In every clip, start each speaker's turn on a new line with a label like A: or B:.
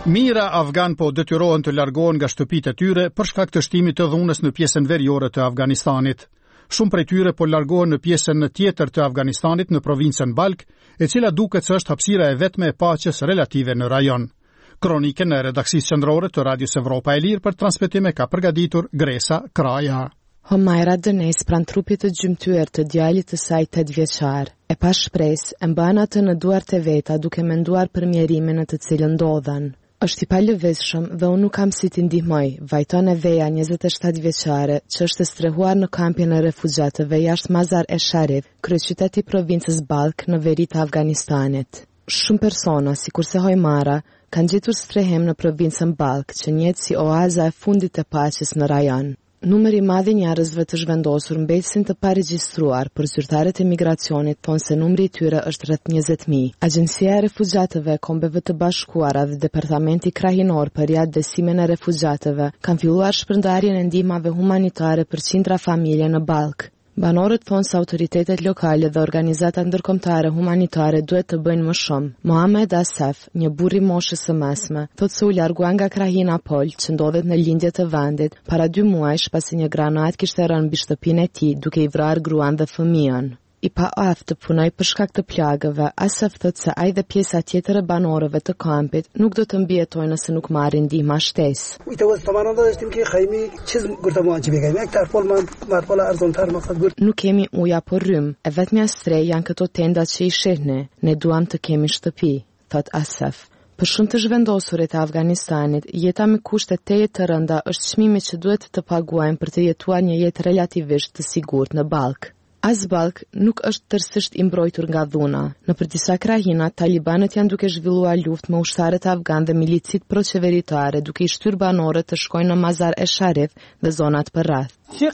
A: Mira afgan po detyrohen të largohen nga shtëpitë e tyre për shkak të shtimit të dhunës në pjesën veriore të Afganistanit. Shumë prej tyre po largohen në pjesën tjetër të Afganistanit në provincën Balk, e cila duket se është hapësira e vetme e paqes relative në rajon. Kronikën e redaksisë qendrore të Radios Evropa e Lirë për transmetime ka përgatitur Gresa Kraja.
B: Homaira Dënes pran trupit të gjymtyr të djalit të saj 8 vjeçar. E pa shpresë, e mban atë në duart e veta duke menduar për mjerimin në të cilën ndodhen. Është i palëvizshëm dhe unë nuk kam si t'i ndihmoj, vajton e Veja 27 vjeçare, që është strehuar në kampin e refugjatëve jashtë Mazar-e-Sharif, kryeqyteti i provincës Balk në veri të Afganistanit. Shumë persona, sikurse Homaira, kanë gjetur strehim në provincën Balk, që njihet si oaza e fundit të paqes në rajon. Numri i madh i njerëzve të zhvendosur mbesin të paregjistruar, por zyrtarët e migracionit thonë se numri i tyre është rreth 20.000. Agjencia e Refugjatëve e Kombeve të Bashkuara dhe Departamenti Krahinor për Riadësimin e Refugjatëve kanë filluar shpërndarjen e ndihmave humanitare për qindra familje në Balk. Banorët thonë se autoritetet lokale dhe organizata ndërkombëtare humanitare duhet të bëjnë më shumë. Mohamed Asaf, një burr i moshës së mesme, thotë se u largua nga krahina Pol, që ndodhet në lindje të vendit, para 2 muajsh pasi një granat kishte rënë mbi shtëpinë e tij, duke i vrarë gruan dhe fëmijën. I pa aftë të punoj për shkak të plagëve, Asaf thotë se ai dhe pjesa tjetër e banorëve të kampit nuk do të mbijetojnë nëse nuk marrin ndihmë shtesë. Nuk kemi ujë apo rrymë, e vetmja strej janë këto tendat që i shihni. Ne duam të kemi shtëpi, thot Asaf. Për shumë të zhvendosurit e Afganistanit, jeta me kushte teje të rënda është çmimi që duhet të paguajnë për të jetuar një jetë relativisht të sigurt në Balk. As Balk nuk është tërësisht i mbrojtur nga dhuna. Nëpër disa krahina, talibanët janë duke zhvilluar luftë me ushtarët afgan dhe milicit proqeveritare, duke i shtyrë banorët të shkojnë në Mazar-e-Sharif dhe zonat përreth.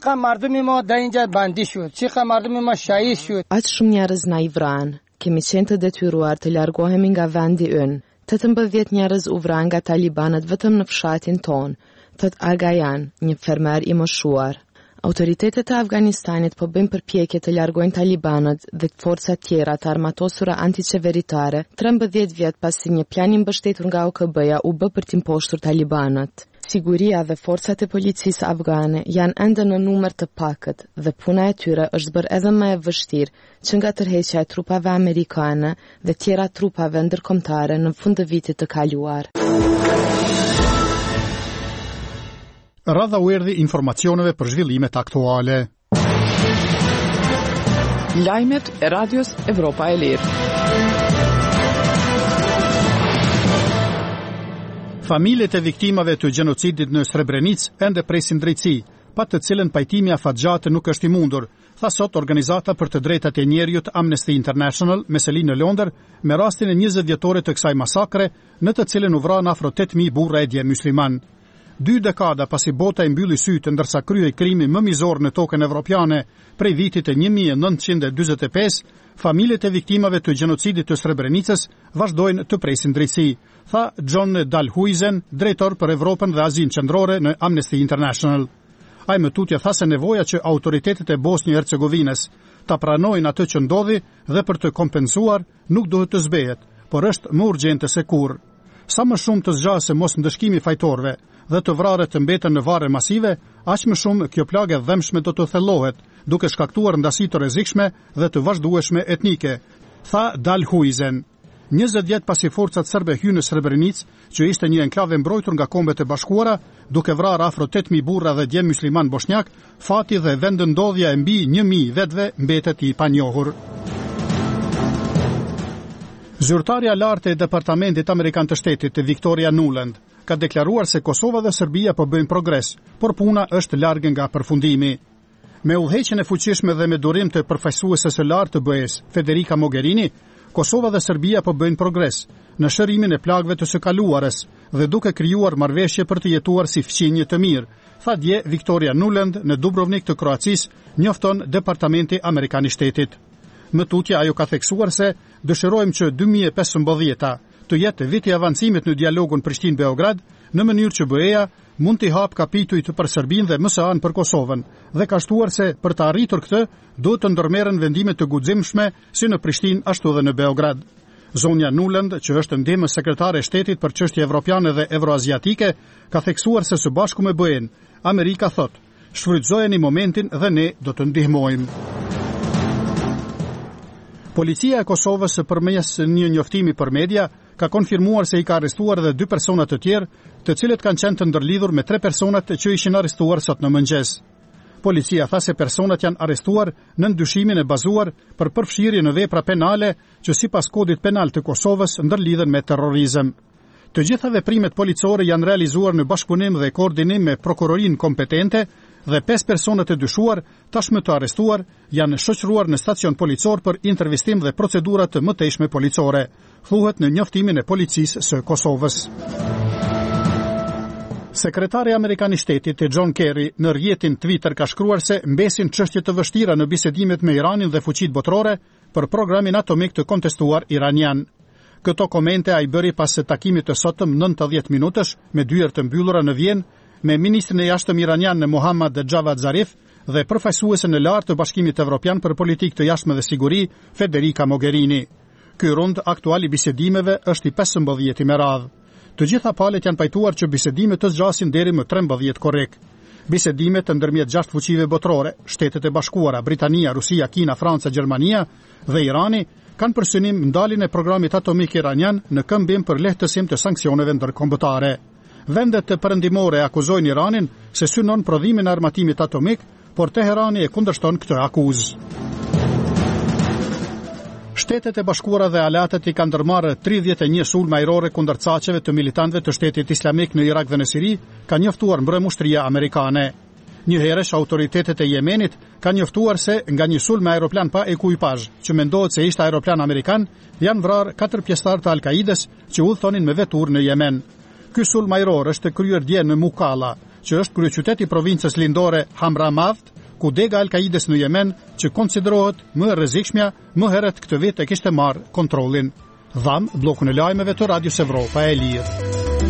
B: Aq shumë njerëz na i vranë. Kemi qenë të detyruar të largohemi nga vendi ynë. 18 njerëz u vranë nga talibanët vetëm në fshatin ton, thot Agayan, një fermer i moshuar. Autoritetet e Afganistanit po bëjnë përpjekje të largojnë talibanët dhe forcat tjera të armatosura antiqeveritare 13 vjet pasi një plan i mbështetur nga OKB-ja u bë për të mposhtur talibanët. Siguria dhe forcat e policisë afgane janë ende në numër të pakët dhe puna e tyre është bërë edhe më e vështirë që nga tërheqja e trupave amerikane dhe tjera trupave ndërkombëtare në fund të vitit të kaluar.
A: Radha u erdhi informacioneve për zhvillimet aktuale.
C: Lajmet e Radios Evropa e Lirë.
A: Familjet e viktimave të gjenocidit në Srebrenicë ende presin drejtësi, pa të cilën pajtimi afatgjate nuk është i mundur, tha sot organizata për të drejtat e njerëzit Amnesty International me seli në Londër me rastin e 20 vjetore të kësaj masakre, në të cilën u vran afro 8.000 burra e dje musliman. 2 dekada pasi bota i mbylli sytë ndërsa kryej krimi më mizor në tokën evropiane prej vitit e 1945, familjet e viktimave të gjenocidit të Srebrenicës vazhdojnë të presin drejtësi, tha John Dalhuizen, drejtor për Evropën dhe Azinë Qendrore në Amnesty International. Ai më tutje tha se nevoja që autoritetet e Bosnjë-Hercegovinës ta pranojnë atë që ndodhi dhe për të kompensuar nuk duhet të zbehet, por është më urgjente se kurrë. Sa më shumë të zgjasë mos ndëshkimi fajtorëve dhe të vrarët të mbeten në varre masive, aq më shumë kjo plagë e dhëmshme do të thellohet, duke shkaktuar ndasi të rrezikshme dhe të vazhdueshme etnike, tha Dalhuizen. 20 vjet pasi forcat serbe hynë në Srebrenicë, që ishte një enklavë mbrojtur nga Kombet e Bashkuara, duke vrarë afro 8.000 burra dhe djem musliman bosnjak, fati dhe vendëndodhja e mbi 1.000 vetëve mbetet i panjohur. Zyrtarja lartë e Departamentit Amerikan të Shtetit, Victoria Nuland, ka deklaruar se Kosova dhe Serbia po bëjnë progres, por puna është larg nga përfundimi. Me udhëheqjen e fuqishme dhe me durim të përfaqësueses së lartë të BE-s, Federica Mogherini, Kosova dhe Serbia po bëjnë progres në shërimin e plagëve të së kaluarës dhe duke krijuar marrëveshje për të jetuar si fqinje të mirë, tha dje Victoria Nuland në Dubrovnik të Kroacisë, njofton Departamenti Amerikan i Shtetit. Më tutje ajo ka theksuar se dëshirojmë që 2015 të jetë viti i avancimit në dialogun Prishtinë-Beograd në mënyrë që BE-ja mund t'i hap kapitujt për Serbinë dhe më së anë për Kosovën dhe ka shtuar se për të arritur këtë duhet të ndërmerren vendime të guximshme si në Prishtinë ashtu edhe në Beograd. Zonja Nuland, që është ndihmës sekretare e shtetit për çështje evropiane dhe evroaziatike, ka theksuar se së bashku me BE-n, Amerika thot: "Shfrytëzojeni momentin dhe ne do të ndihmojmë." Policia e Kosovës përmes një njoftimi për media ka konfirmuar se i ka arrestuar edhe 2 persona të tjerë, të cilët kanë qenë të ndërlidhur me 3 personat që ishin arrestuar sot në mëngjes. Policia tha se personat janë arrestuar në ndyshimin e bazuar për përfshirje në vepra penale që sipas kodit penal të Kosovës ndërlidhen me terrorizëm. Të gjitha veprimet policore janë realizuar në bashkëpunim dhe koordinim me prokurorinë kompetente dhe 5 personat e dyshuar, tashmë të arrestuar, janë shoqëruar në stacion policor për intervistim dhe procedura të mëtejshme policore, thuhet në njoftimin e policisë së Kosovës. Sekretari Amerikan i Shtetit John Kerry në rrjetin Twitter ka shkruar se mbesin çështje të vështira në bisedimet me Iranin dhe fuqitë botërore për programin atomik të kontestuar iranian. Këto komente ai bëri pas së takimit të sotëm 90 minutësh me dyert të mbyllura në Vjenë me ministrin e jashtëm iranian Mohammad Javad Zarif dhe përfaqësuesen e lartë të Bashkimit Evropian për politikë të jashtme dhe siguri, Federica Mogherini. Ky rund aktual i bisedimeve është i 15 me radhë. Të gjitha palët janë pajtuar që bisedimet të zgjasin deri më 13 korrik. Bisedimet ndërmjet 6 fuqive botërore, Shtetet e Bashkuara, Britania, Rusia, Kina, Franca, Gjermania dhe Irani, kanë për synim ndaljen e programit atomik iranian në këmbim për lehtësim të sanksioneve ndërkombëtare. Vendet të perëndimore akuzojnë Iranin se synon prodhimin e armatimit atomik, por Teherani e kundërshton këtë akuzë. Shtetet e Bashkuara dhe aleatët i kanë ndërmarrë 31 sulme ajrore kundër caqeve të militantëve të Shtetit Islamik në Irak dhe në Siri, ka njoftuar mbrëmushtria amerikane. Njëherësh autoritetet e Yemenit kanë njoftuar se nga një sulm me aeroplan pa ekuipazh, që mendohet se ishte aeroplan amerikan, janë vrarë 4 pjesëtar të Al-Kaides që udhëtonin me veturë në Yemen. Ky sulm ajror është kryer dje në Mukalla, që është kryeqyteti i provincës lindore Hamramadh, ku dega Al-Kaides në Yemen, që konsiderohet më e rrezikshmja, më herët këtë vit e kishte marrë kontrollin. Dham, bllokun e lajmeve të Radios Evropa e Lirë.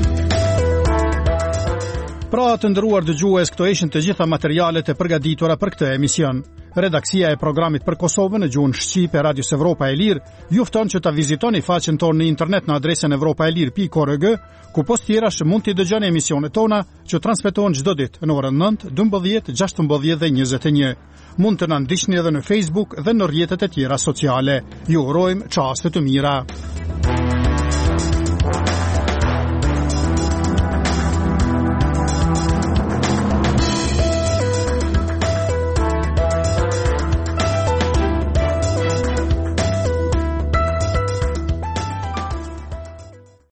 A: Pra të nderuar dëgjues, këto ishin të gjitha materialet e përgatitura për këtë emision. Redaksia e programit për Kosovën në gjuhën shqipe Radios Evropa e Lirë ju fton që ta vizitoni faqen tonë në internet në adresën evropaelir.org, ku post tjerash mund t'i dëgjoni emisionet tona që transmetohen çdo ditë në orën 9, 12, 16 dhe 21. Mund të na ndiqni edhe në Facebook dhe në rrjetet e tjera sociale. Ju urojmë çaste të mira.